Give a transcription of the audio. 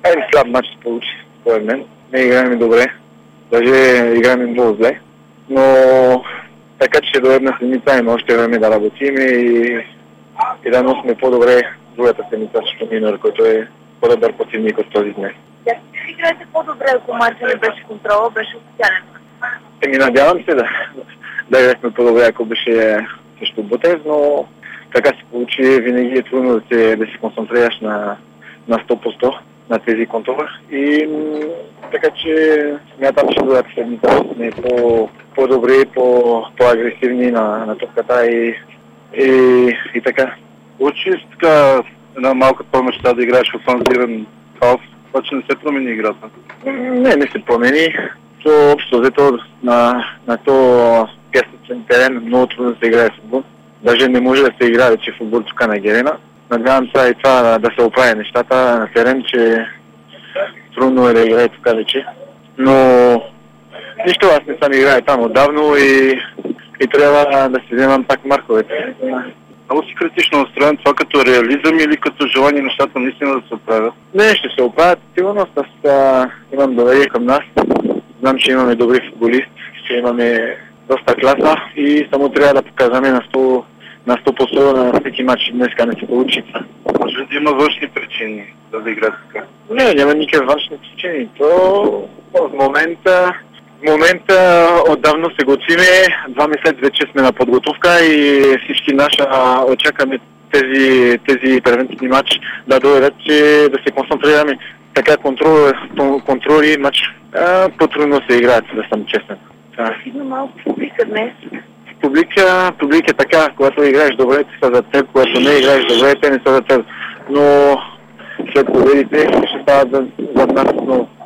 Един слаб матч се получи, според мен. Не играем добре, даже играем много зле. Но така че до една седмица има още време да работим и да носим по-добре другата седмица, защото Минор, който е по-добър противник от този днес. Как ще играете по-добре, ако матчът не беше контрола, беше официален? Надявам се да играхме по-добре, ако беше срещу Ботев, но така се получи. Винаги е трудно да се концентрираш на 100% на тези контроли. И така че смятам, че другата седмица сме по-добри, по-агресивни на топката и така. Учи си така една малка по-мечта да играеш в офанзивен халф, обаче не се промени играта. Не се промени. То общо взето на то пясъчен терен много трудно се играе футбол. Даже не може да се играе вече футбол тук на Герена. Надявам се и това да се оправи нещата на терен, че трудно е да играе тук вече. Но нищо, аз не съм играе там отдавно и трябва да си вземам пак марковете. Много си критично настроен, това като реализъм или като желание нещата наистина да се оправят? Не, ще се оправят. Сигурност, аз имам доверие към нас. Знам, че имаме добри футболисти, че имаме доста класа и само трябва да показваме на 100% на всеки матч. Днеска не се получи. Може да има външни причини да играят така? Не, няма никакви външни причини. То в момента отдавна се готвиме. 2 месеца вече сме на подготовка и всички наши очакваме тези превентивни матчи да дойдат, че да се концентрираме. Така контроли матч по-трудно се играят, да съм честен. Има малко публика днес. Публика така, когато играеш добре, те са за теб, когато не играеш добре, те не са за теб. Но след победите ще стават за нас много.